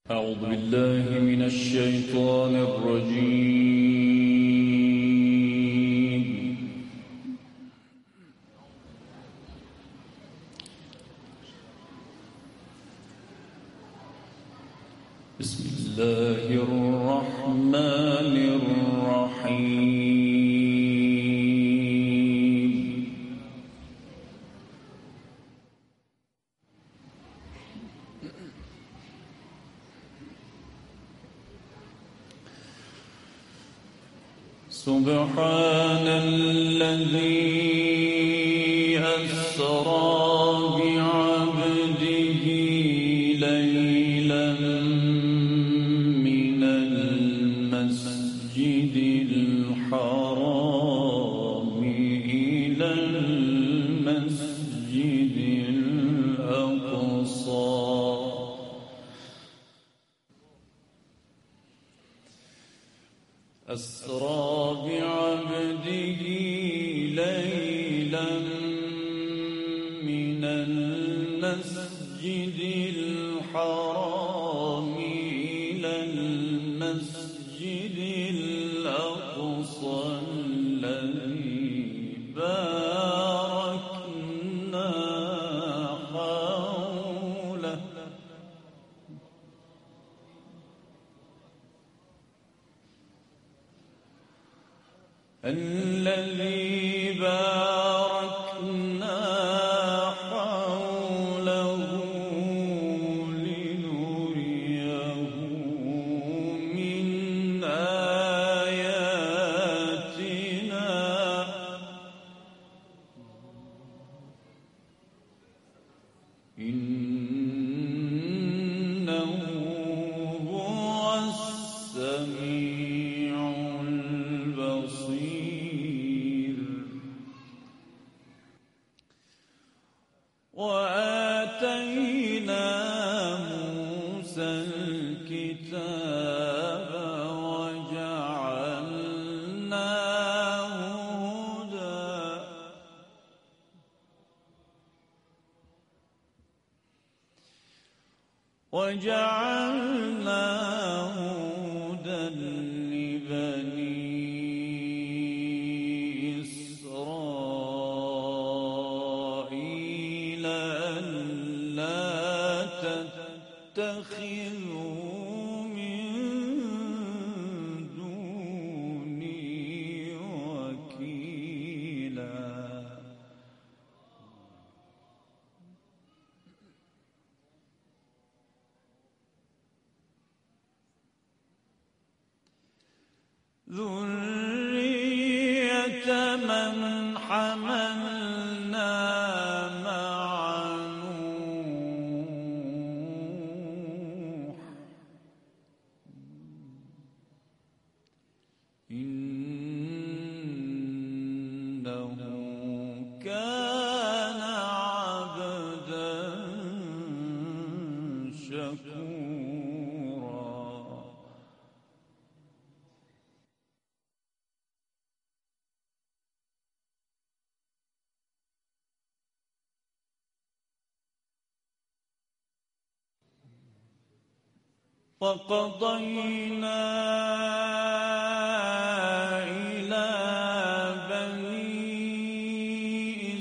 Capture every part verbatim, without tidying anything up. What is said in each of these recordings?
أعوذ بالله من الشيطان الرجيم. بسم الله الرحمن الرحيم. سبحان الذي أسرى بعبده ليلا من المسجد الحرام إلى المسجد الأقصى أسرى بعبده ليلا من المسجد الحرام إلى المسجد الأقصى الذي باركنا حوله الذي باركنا حوله لنريه من آياتنا إنه هو السميع البصير. وآتينا موسى الكتاب وجعلناه هدى وجعلناه هدى لبني إسرائيل ألا تتخذوا من دوني وكيلا. ذرية من حملنا مع نوح إنه كان عبدا شكورا. وقضينا إلى بني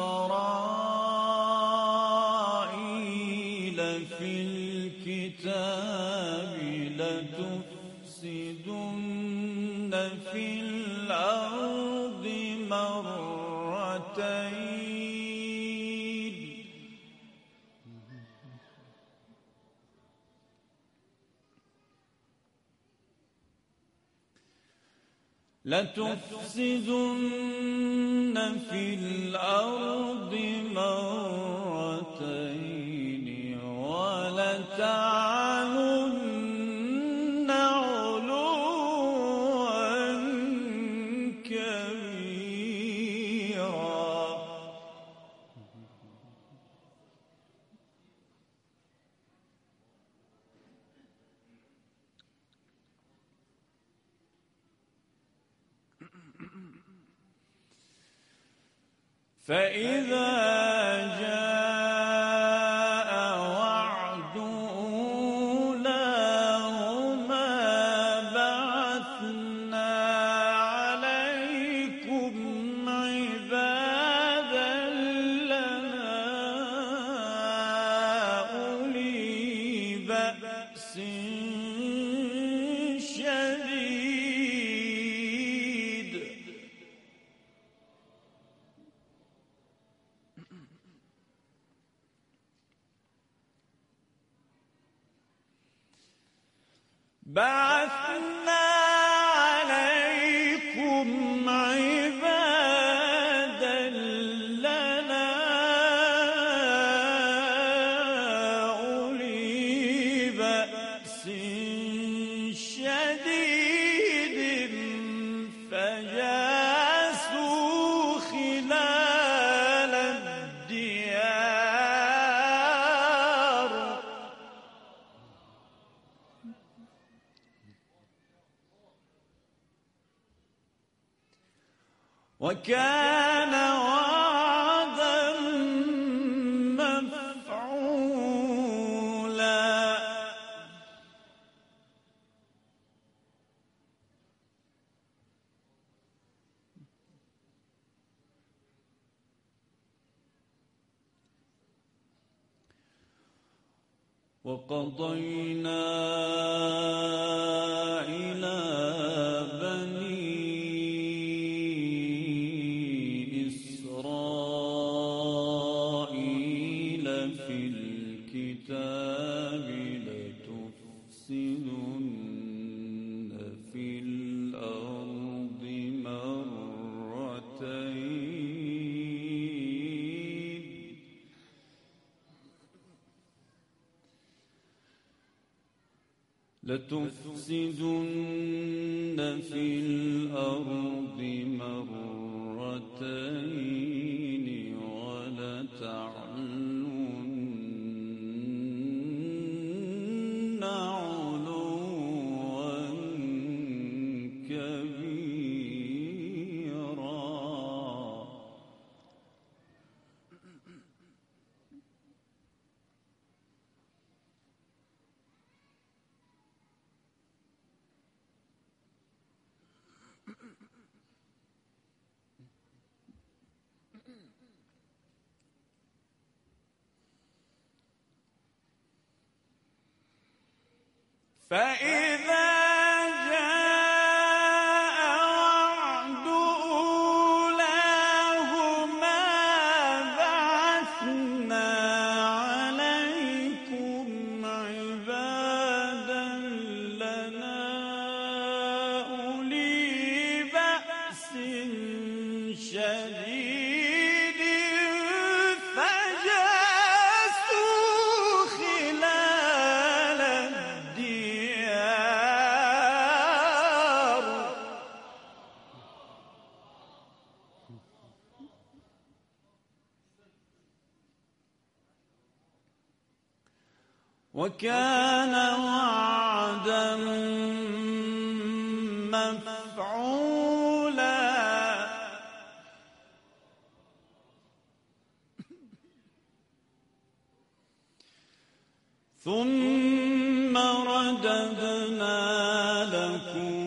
إسرائيل في الكتاب لتفسدن في الأرض مرتين لتفسدن في الأرض مرتين ولتعلن علوا كبيرا. فإذا جاء وعد أولاهما بأس شديد بعثنا عليكم عبادا لنا أولي بأس شديد فجاسوا خلال الديار وكان وعدا مفعولا وقضينا إلى بني إسرائيل في الكتاب لتفسدن في الأرض مرتين لتفسدن في الأرض مرتين ولتعلن علوا كبيرا فإذا جاء وعد أولاهما بعثنا عليكم عبادا لنا أولي بأس شديد فجاسوا خلال الديار وكان وعدا مفعولا ثم رددنا لكم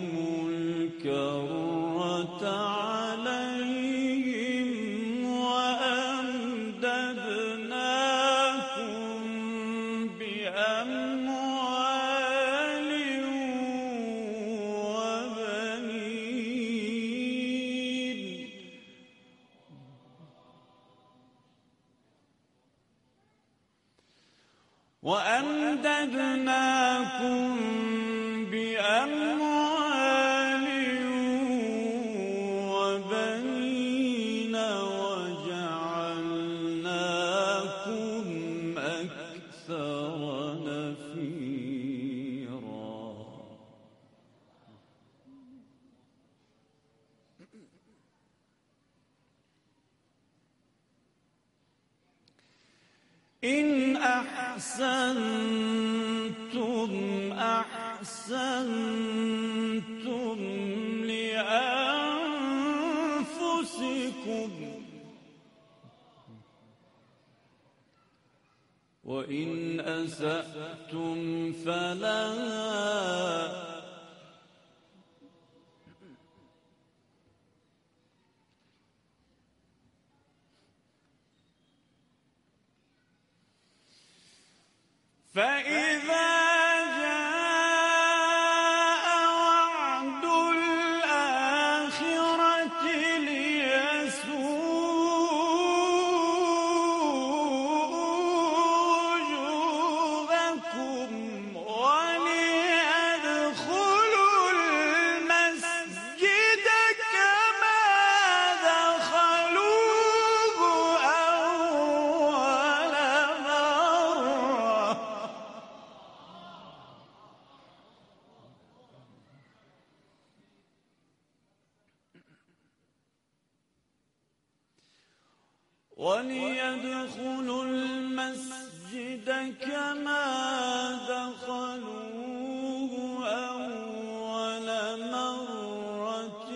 الكرة عليهم وأمددناكم بأموال وبنين وأمددناكم بأموال وبنين وجعلناكم أكثر نفيرا إن أحسنتم أحسنتم لأنفسكم وإن أسأتم فلها فإذا وليدخلوا المسجد كما دخلوه أول مرة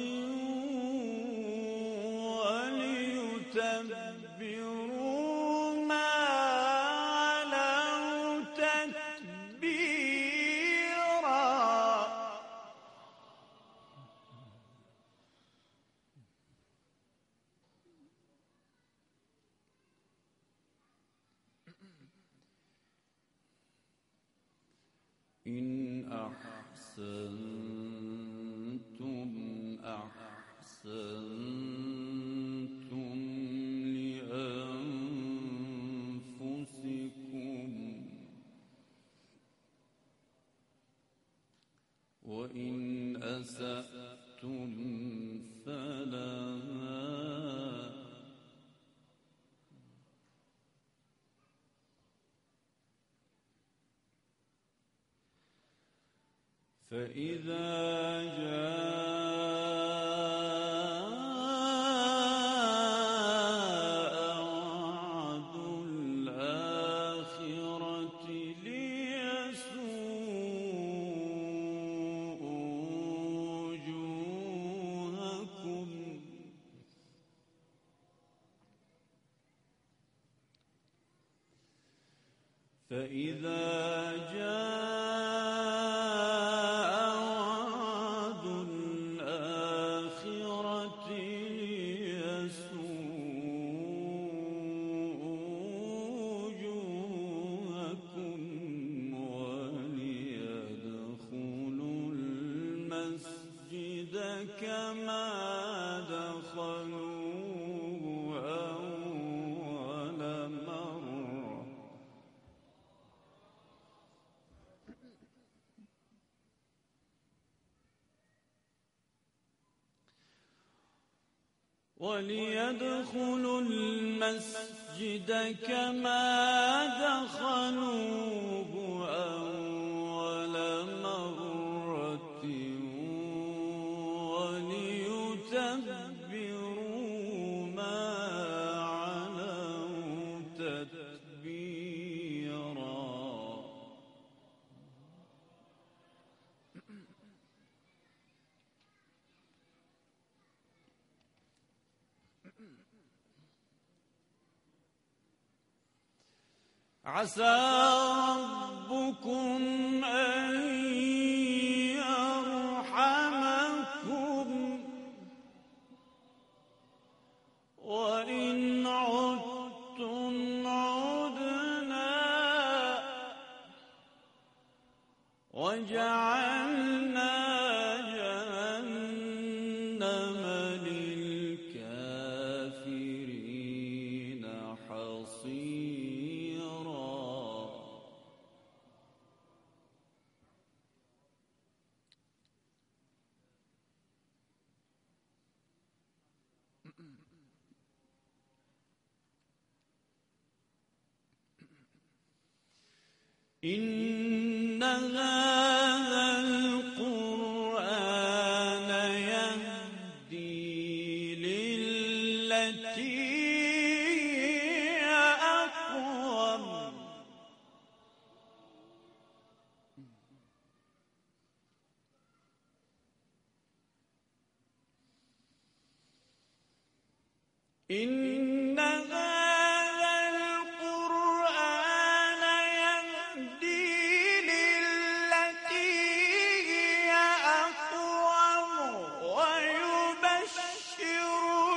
وليتبروا ما علوا تتبيرا. إن أحسنتم أحسنتم لأنفسكم وإن أسأتم فلها فإذا جاء وعد الآخرة ليسوءوا وجوهكم فإذا جاء كما دخلوه أول مرة وليدخلوا المسجد كما دخلوه أول مرة وليتبروا ما علوا تتبيرا. عسى ربكم أن يرحمكم وإن عدتم عدنا وجعلنا جهنم للكافرين حصيرا. إن هذا القرآن يهدي للتي هي أقوم إن هذا القرآن يهدي للتي هي أقوم ويبشر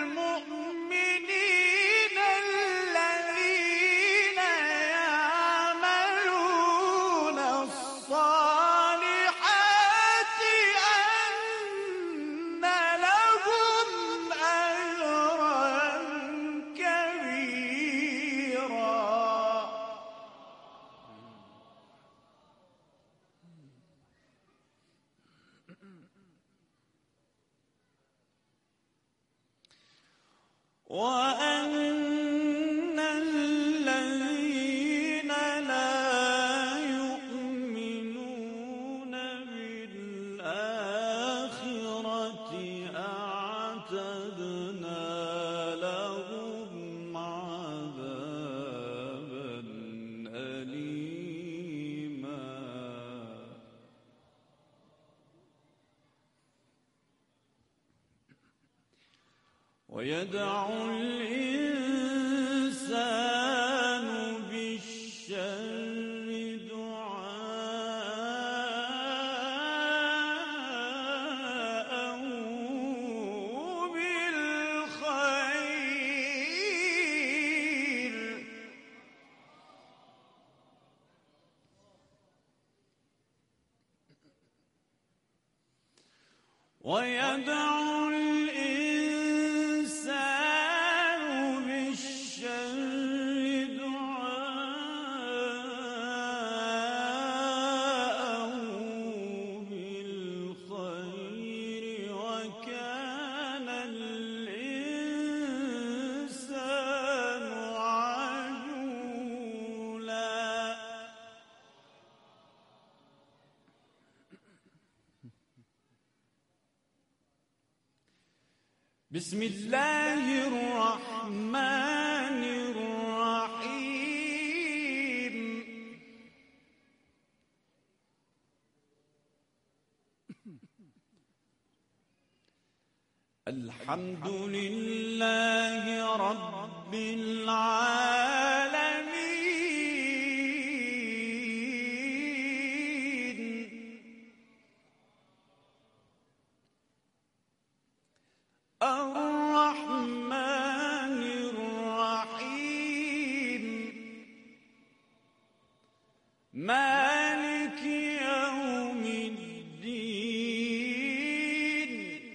المؤمنين الذين يعملون الصالحات أن لهم أجرا كبيرا. وأن الذين لا يؤمنون بالآخرة أعتدنا لهم ويدعو الإنسان بالشر دعاءه بالخير ويدعو بسم الله الرحمن الرحيم الحمد لله رب العالمين الرحمن الرحيم مالك يوم الدين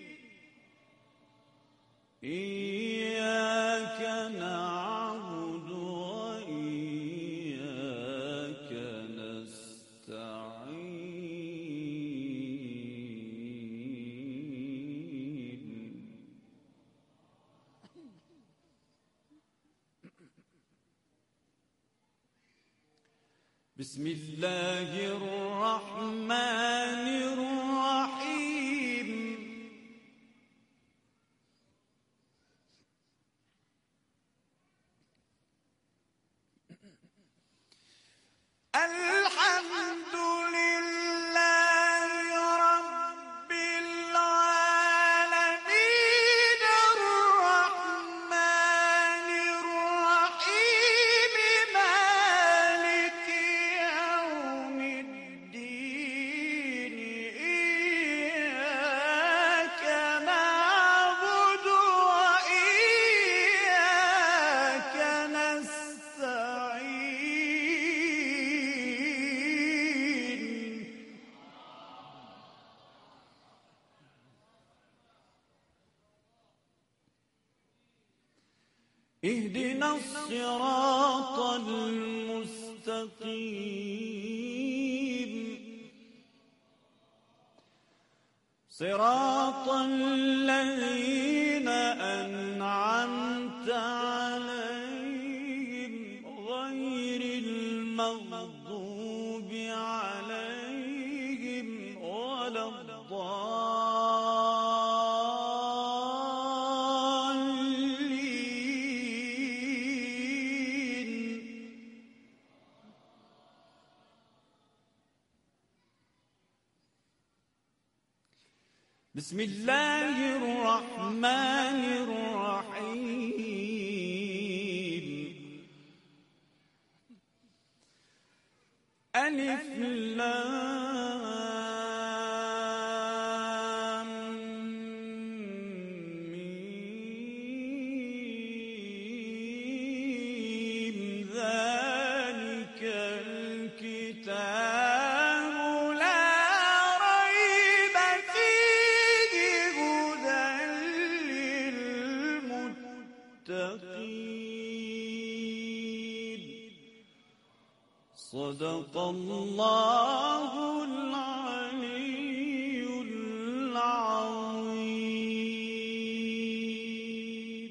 إياك نعبد وإياك نستعين بسم الله الرحمن الرحيم الحمد لله رب العالمين الرحمن الرحيم مالك يوم الدين إياك نعبد وإياك نستعين اهدنا الصراط المستقيم صراط الذين أنعمت عليهم غير المغضوب عليهم ولا الضالين بسم الله الرحمن الرحيم ألف لام ميم ذلك الكتاب لا ريب فيه هدى للمتقين صدق الله العظيم